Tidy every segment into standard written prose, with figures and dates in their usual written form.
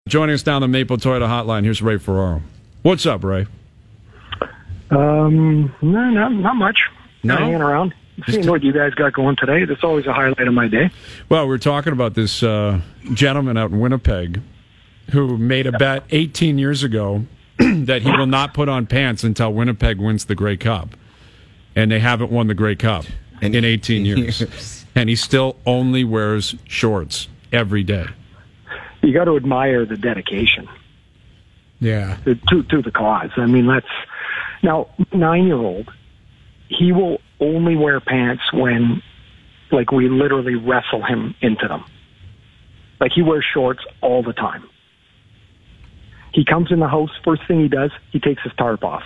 Joining us down the Maple Toyota hotline, here's Ray Ferraro. What's up, Ray? No, not much. No? Hanging around. Seeing what you guys got going today. That's always a highlight of my day. Well, we're talking about this gentleman out in Winnipeg who made a bet 18 years ago that he will not put on pants until Winnipeg wins the Grey Cup. And they haven't won the Grey Cup in 18 years. And he still only wears shorts every day. You got to admire the dedication. Yeah. To the cause. I mean, now, 9-year-old, he will only wear pants when, like, we literally wrestle him into them. Like, he wears shorts all the time. He comes in the house, first thing he does, he takes his tarp off.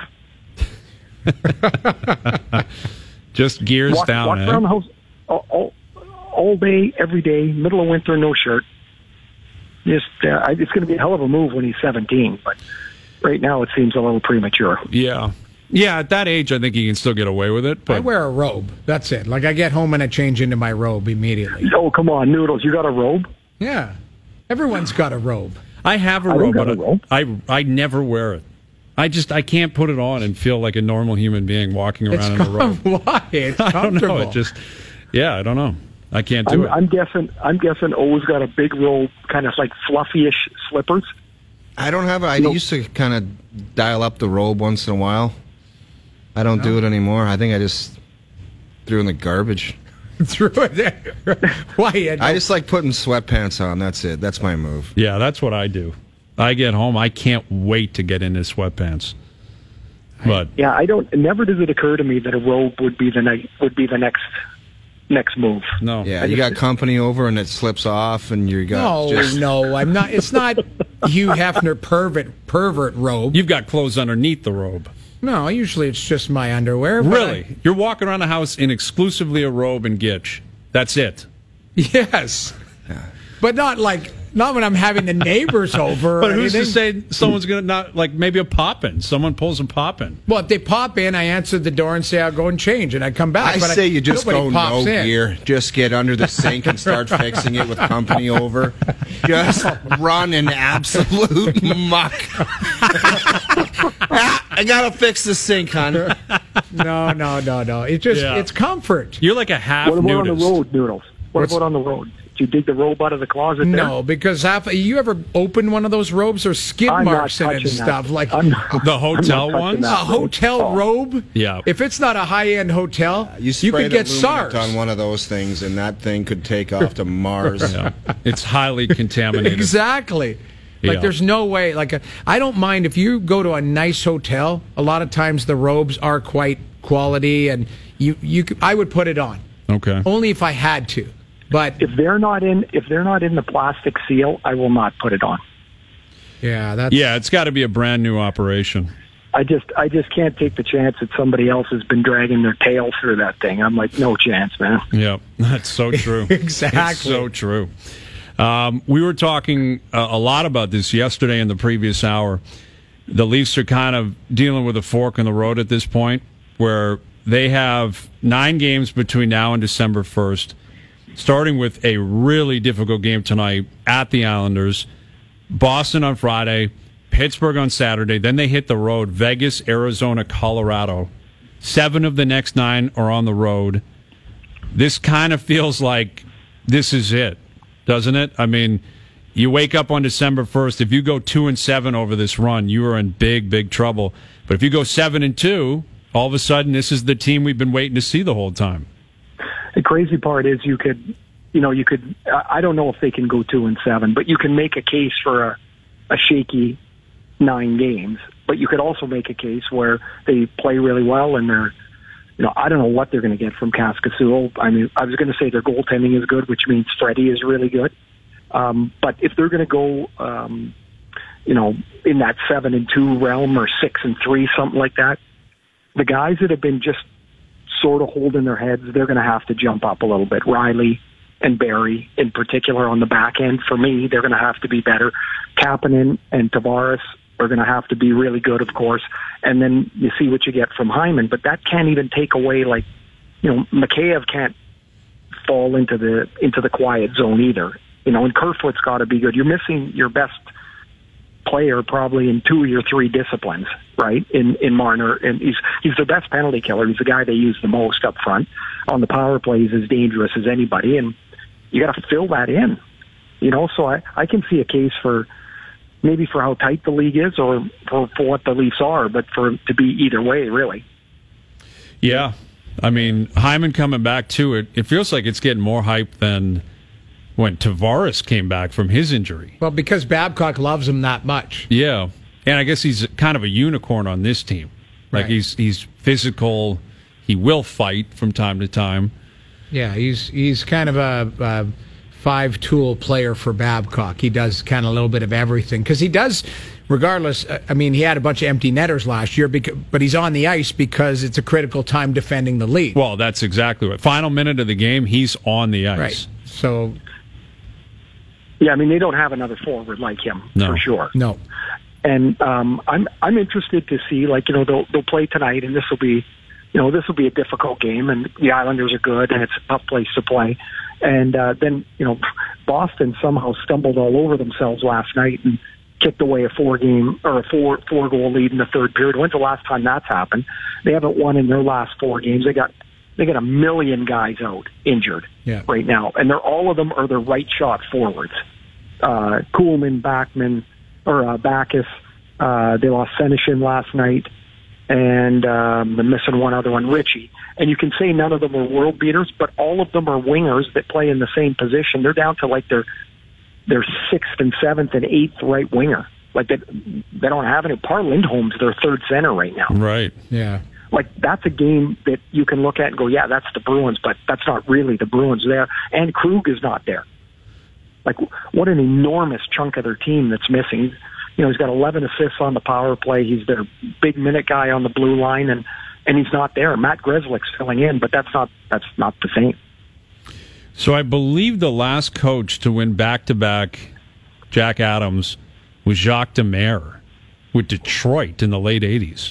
Just gears down, walk around the house all day, every day, middle of winter, no shirt. It's going to be a hell of a move when he's 17, but right now it seems a little premature. Yeah. Yeah, at that age, I think he can still get away with it. But I wear a robe. That's it. Like, I get home and I change into my robe immediately. Oh, come on, Noodles. You got a robe? Yeah. Everyone's got a robe. I have a robe, but I never wear it. I can't put it on and feel like a normal human being walking around in a robe. Why? It's I don't comfortable. know. I don't know. I can't do it. I'm guessing O's got a big robe, kind of like fluffy-ish slippers. I don't have it. I used to kind of dial up the robe once in a while. I don't do it anymore. I think I just threw in the garbage. Threw it there. Why? I just like putting sweatpants on. That's it. That's my move. Yeah, that's what I do. I get home, I can't wait to get into sweatpants. But yeah, never does it occur to me that a robe would be the next move. No. Yeah, you got company over and it slips off and you got No, I'm not. It's not Hugh Hefner pervert robe. You've got clothes underneath the robe. No, usually it's just my underwear. Really? You're walking around the house in exclusively a robe and gitch. That's it? Yes. Yeah. But not when I'm having the neighbors over. But who's to say someone's going to not, like, maybe a pop-in? Someone pulls a pop-in. Well, if they pop in, I answer the door and say I'll go and change, and I come back. I say you just go no gear. Just get under the sink and start fixing it with company over. Just run in absolute muck. I got to fix the sink, hon. No. It's comfort. You're like a half nudist. What about on the road, Noodles? What about on the road? Did you dig the robe out of the closet there? No, because you ever open one of those robes or skid marks in it and stuff? Like the hotel ones? A hotel robe? Yeah. If it's not a high-end hotel, you could get SARS. on one of those things, and that thing could take off to Mars. Yeah. It's highly contaminated. Exactly. Like, there's no way. I don't mind if you go to a nice hotel. A lot of times the robes are quite quality, and I would put it on. Okay. Only if I had to. But if they're not in the plastic seal, I will not put it on. Yeah, it's got to be a brand new operation. I just can't take the chance that somebody else has been dragging their tail through that thing. I'm like, no chance, man. Yeah, that's so true. Exactly. It's so true. We were talking a lot about this yesterday in the previous hour. The Leafs are kind of dealing with a fork in the road at this point, where they have 9 games between now and December 1st, starting with a really difficult game tonight at the Islanders, Boston on Friday, Pittsburgh on Saturday. Then they hit the road, Vegas, Arizona, Colorado. 7 of the next 9 are on the road. This kind of feels like this is it, doesn't it? I mean, you wake up on December 1st. If you go 2-7 over this run, you are in big, big trouble. But if you go 7-2, all of a sudden, this is the team we've been waiting to see the whole time. The crazy part is you could, I don't know if they can go 2-7, but you can make a case for a shaky 9 games. But you could also make a case where they play really well and they're, I don't know what they're going to get from Kaskisuo. I mean, I was going to say their goaltending is good, which means Freddie is really good. But if they're going to go, in that 7-2 realm or 6-3, something like that, the guys that have been just sort of holding their heads, they're going to have to jump up a little bit. Riley and Barry, in particular, on the back end, for me, they're going to have to be better. Kapanen and Tavares are going to have to be really good, of course. And then you see what you get from Hyman. But that can't even take away, Mikheyev can't fall into the quiet zone either. And Kerfoot's got to be good. You're missing your best player probably in 2 or 3 disciplines, right? In Marner, and he's the best penalty killer. He's the guy they use the most up front. On the power play, he's as dangerous as anybody, and you got to fill that in. So I can see a case for maybe for how tight the league is, or for what the Leafs are, but for it to be either way, really. Yeah, I mean, Hyman coming back to it. It feels like it's getting more hype than when Tavares came back from his injury. Well, because Babcock loves him that much. Yeah, and I guess he's kind of a unicorn on this team. Like, right. he's physical. He will fight from time to time. Yeah, he's kind of a 5-tool player for Babcock. He does kind of a little bit of everything. Because he does, regardless, I mean, he had a bunch of empty netters last year, but he's on the ice because it's a critical time defending the lead. Well, that's exactly what. Final minute of the game, he's on the ice. Right. So... yeah, I mean, they don't have another forward like him, for sure. No. And I'm interested to see, they'll play tonight, and this will be a difficult game, and the Islanders are good, and it's a tough place to play. And then Boston somehow stumbled all over themselves last night and kicked away a 4-goal lead in the third period. When's the last time that's happened? They haven't won in their last 4 games. They got a million guys out injured right now, and all of them are their right shot forwards. Kuhlman, Backus. They lost Senyshyn last night, and they're missing one other one, Ritchie. And you can say none of them are world beaters, but all of them are wingers that play in the same position. They're down to their 6th and 7th and 8th right winger. Like they don't have any. Par Lindholm's their 3rd center right now. Right. Yeah. Like, that's a game that you can look at and go, yeah, that's the Bruins, but that's not really the Bruins there. And Krug is not there. Like, what an enormous chunk of their team that's missing. He's got 11 assists on the power play. He's their big minute guy on the blue line, and he's not there. Matt Grzelcyk's filling in, but that's not the same. So I believe the last coach to win back-to-back Jack Adams was Jacques Demers with Detroit in the late 80s.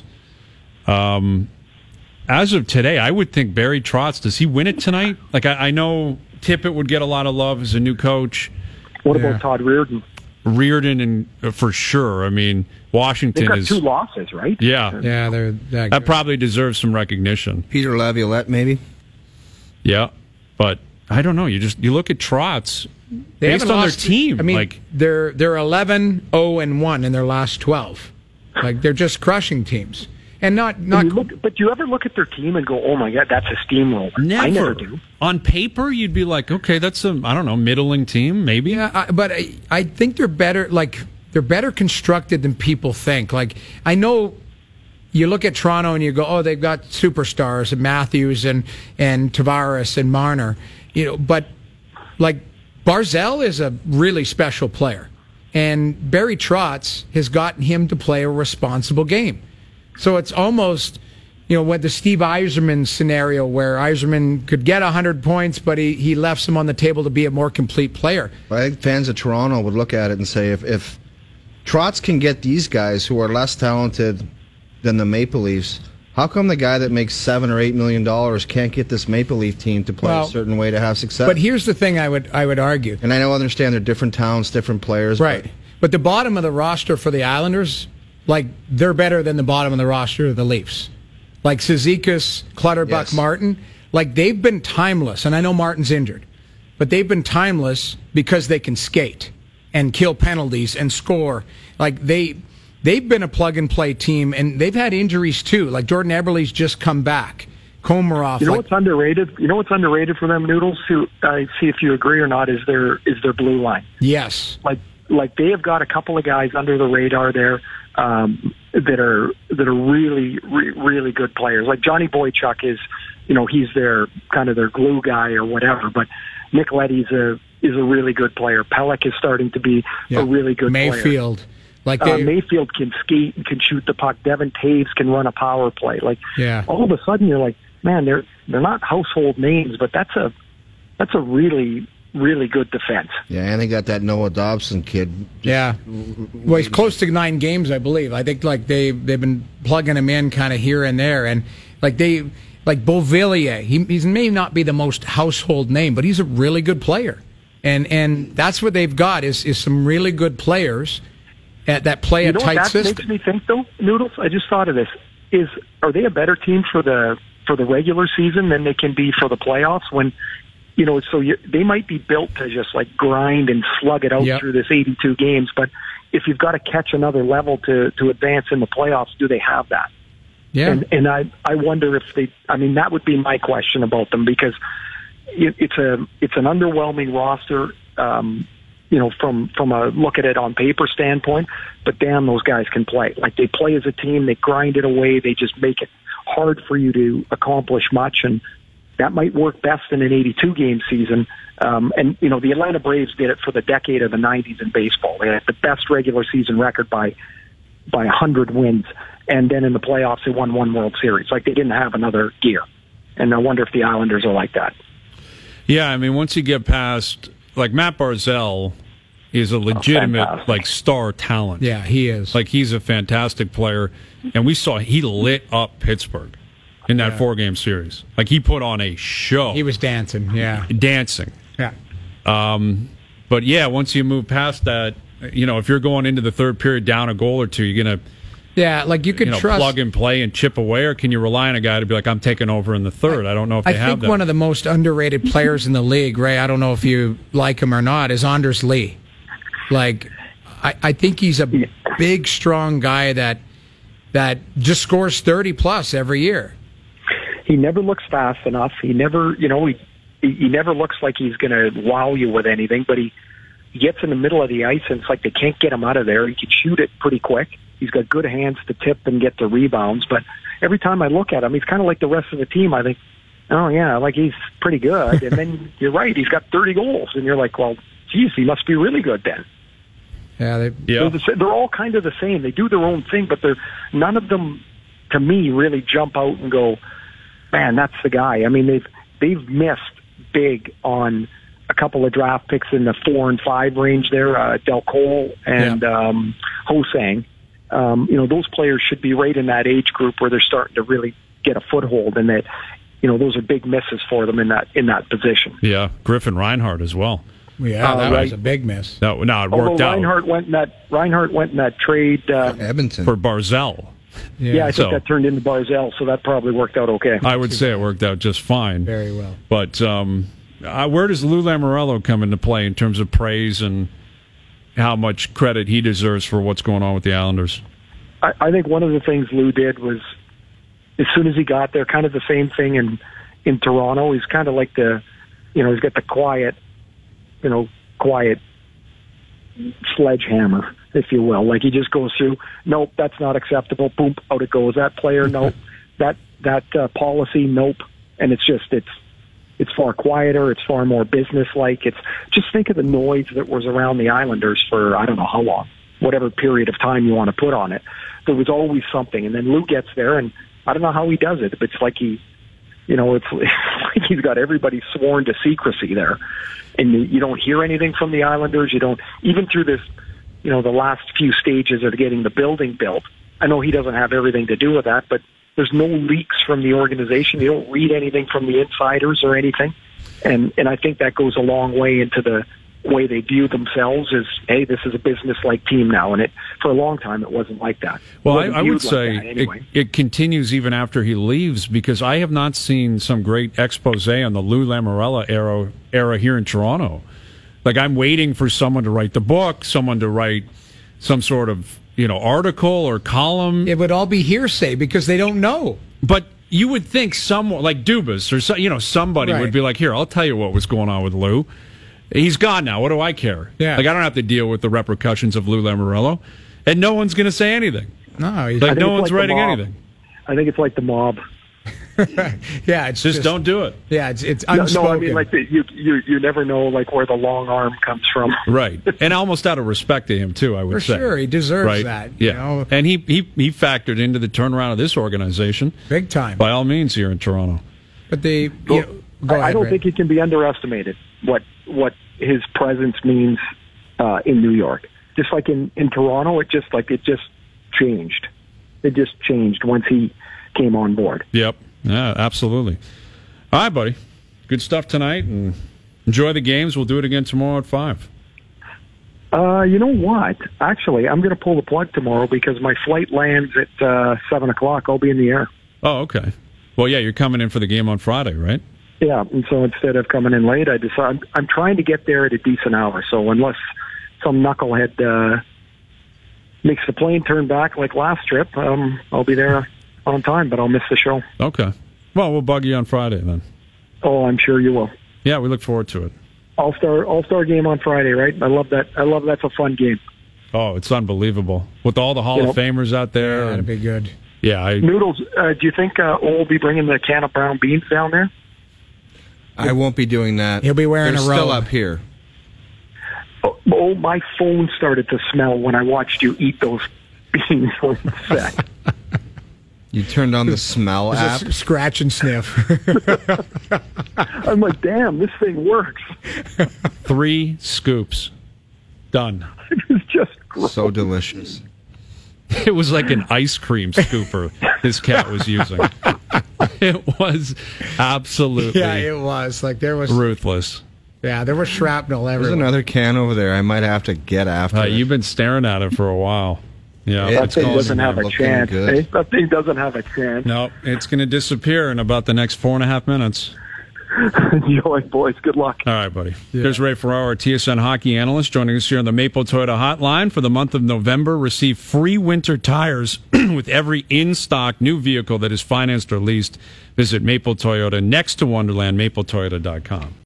As of today, I would think Barry Trotz, does he win it tonight? Like, I know Tippett would get a lot of love as a new coach. What about Todd Reardon? Reardon, and for sure. I mean, Washington They've got 2 losses, right? Yeah. Yeah, they're that good. Probably deserves some recognition. Peter Laviolette, maybe? Yeah, but I don't know. You look at Trotz based on their team. I mean, they're 11-0-1 in their last 12. Like, they're just crushing teams. And not. But do you ever look at their team and go, "Oh my God, that's a steamroller"? Never. I never do. On paper, you'd be like, "Okay, that's a middling team, maybe." Yeah, but I think they're better. Like, they're better constructed than people think. Like, I know you look at Toronto and you go, "Oh, they've got superstars and Matthews and Tavares and Marner," But like, Barzal is a really special player, and Barry Trotz has gotten him to play a responsible game. So it's almost, with the Steve Yzerman scenario where Yzerman could get 100 points, but he left some on the table to be a more complete player. I think fans of Toronto would look at it and say, if Trotz can get these guys who are less talented than the Maple Leafs, how come the guy that makes $7 or $8 million can't get this Maple Leaf team to play a certain way to have success? But here's the thing I would argue. And I understand they're different towns, different players. Right. But the bottom of the roster for the Islanders, like, they're better than the bottom of the roster of the Leafs. Like Cizikas, Clutterbuck, Martin, like, they've been timeless. And I know Martin's injured, but they've been timeless because they can skate and kill penalties and score. Like, they've been a plug-and-play team, and they've had injuries, too. Like, Jordan Eberle's just come back. Komarov. What's underrated? What's underrated for them, Noodles? See if you agree or not. Is their blue line? Yes. Like they have got a couple of guys under the radar there that are really really good players. Like Johnny Boychuk is, he's their kind of their glue guy or whatever. But Nick Leddy's is a really good player. Pelech is starting to be a really good Mayfield. player. Mayfield can skate and can shoot the puck. Devin Taves can run a power play. All of a sudden you're like, man, they're not household names, but that's a really really good defense. Yeah, and they got that Noah Dobson kid. Yeah. Well, he's close to 9 games, I believe. I think they've been plugging him in kind of here and there, and Beauvillier. He may not be the most household name, but he's a really good player, and that's what they've got is some really good players. that play a what tight that system. makes me think, though, Noodles? I just thought of this. Are they a better team for the regular season than they can be for the playoffs? When they might be built to just like grind and slug it out through this 82 games, but if you've got to catch another level to advance in the playoffs, do they have that? Yeah. And I wonder if they. I mean, that would be my question about them, because it's an underwhelming roster. From a look at it on paper standpoint, but damn, those guys can play. Like, they play as a team, they grind it away, they just make it hard for you to accomplish much, and that might work best in an 82-game season. The Atlanta Braves did it for the decade of the 90s in baseball. They had the best regular season record by 100 wins, and then in the playoffs they won one World Series. Like, they didn't have another gear, and I wonder if the Islanders are like that. Yeah, I mean, once you get past, like, Matt Barzal is a legitimate, star talent. Yeah, he is. Like, he's a fantastic player, and we saw he lit up Pittsburgh in that 4-game series. Like, he put on a show. He was dancing, Dancing. Yeah. But, yeah, once you move past that, if you're going into the third period down a goal or two, you're going to... Yeah, like, you could trust... plug and play and chip away, or can you rely on a guy to be like, I'm taking over in the third? I don't know if they have that. I think one of the most underrated players in the league, Ray, I don't know if you like him or not, is Anders Lee. Like, I think he's a big, strong guy that just scores 30-plus every year. He never looks fast enough. He never, he never looks like he's going to wow you with anything, but he gets in the middle of the ice, and it's like they can't get him out of there. He can shoot it pretty quick. He's got good hands to tip and get the rebounds, but every time I look at him, he's kind of like the rest of the team. I think, oh, yeah, like, he's pretty good. And then you're right, he's got 30 goals, and you're like, well, geez, he must be really good then. Yeah, they're all kind of the same. They do their own thing, but none of them, to me, really jump out and go, man, that's the guy. I mean, they've missed big on a couple of draft picks in the 4 and 5 range there, Del Cole and Hosang. Those players should be right in that age group where they're starting to really get a foothold, and that, those are big misses for them in that position. Yeah, Griffin Reinhart as well. Yeah, that was a big miss. No, it worked out. Reinhart went in that trade Edmonton for Barzal. Yeah, I think that turned into Barzal, so that probably worked out okay. I would say it worked out just fine. Very well. But where does Lou Lamoriello come into play in terms of praise and how much credit he deserves for what's going on with the Islanders? I think one of the things Lou did was, as soon as he got there, kind of the same thing in Toronto. He's kind of like he's got the quiet sledgehammer, if you will. Like, he just goes through, nope, that's not acceptable, boom, out it goes. That player, nope. that policy, nope. And it's far quieter, it's far more business-like. It's just, think of the noise that was around the Islanders for I don't know how long, whatever period of time you want to put on it. There was always something, and then Lou gets there, and I don't know how he does it, but it's like it's like he's got everybody sworn to secrecy there. And you don't hear anything from the Islanders. You don't, even through this, the last few stages of getting the building built. I know he doesn't have everything to do with that, but there's no leaks from the organization. You don't read anything from the insiders or anything. And I think that goes a long way into the way they view themselves as, hey, this is a business-like team now. And for a long time, it wasn't like that. Well, I would say anyway. It continues even after he leaves, because I have not seen some great expose on the Lou Lamoriello era here in Toronto. Like, I'm waiting for someone to write the book, someone to write some sort of, article or column. It would all be hearsay because they don't know. But you would think someone like Dubas or somebody would be like, here, I'll tell you what was going on with Lou. He's gone now. What do I care? Yeah. Like, I don't have to deal with the repercussions of Lou Lamoriello, and no one's going to say anything. No, no one's writing anything. I think it's like the mob. Yeah, it's just don't do it. Yeah, it's unspoken. No, I mean, like, you never know, like, where the long arm comes from. Right, and almost out of respect to him too, I would say. For sure, he deserves that. Yeah, and he factored into the turnaround of this organization big time, by all means, here in Toronto. But I don't think he can be underestimated. What his presence means in New York, just like in Toronto, it just changed. It just changed once he came on board. Yep. Yeah, absolutely. All right, buddy. Good stuff tonight, and enjoy the games. We'll do it again tomorrow at 5. You know what? Actually, I'm going to pull the plug tomorrow because my flight lands at 7 o'clock. I'll be in the air. Oh, okay. Well, yeah, you're coming in for the game on Friday, right? Yeah, and so instead of coming in late, I'm trying to get there at a decent hour. So unless some knucklehead makes the plane turn back like last trip, I'll be there on time, but I'll miss the show. Okay. Well, we'll bug you on Friday then. Oh, I'm sure you will. Yeah, we look forward to it. All-star game on Friday, right? I love that. That's a fun game. Oh, it's unbelievable. With all the Hall of Famers out there. Yeah, that'd be good. Yeah. Noodles, do you think O will be bringing the can of brown beans down there? I won't be doing that. He'll be wearing They're a robe. still up here. Oh, my phone started to smell when I watched you eat those beans on the set. You turned on the smell app. Just scratch and sniff. I'm like, damn, this thing works. 3 scoops. Done. It was just gross. So delicious. It was like an ice cream scooper this cat was using. It was absolutely Yeah, it was. Like there was ruthless. Yeah, there was shrapnel everywhere. There's another can over there. I might have to get after it. You've been staring at it for a while. Yeah, That it's thing going. doesn't have a looking chance. good. Eh? That thing doesn't have a chance. No, it's going to disappear in about the next 4.5 minutes. Enjoy, boys. Good luck. All right, buddy. There's Ray Ferraro, our TSN hockey analyst, joining us here on the Maple Toyota Hotline for the month of November. Receive free winter tires with every in-stock new vehicle that is financed or leased. Visit Maple Toyota next to Wonderland, mapletoyota.com.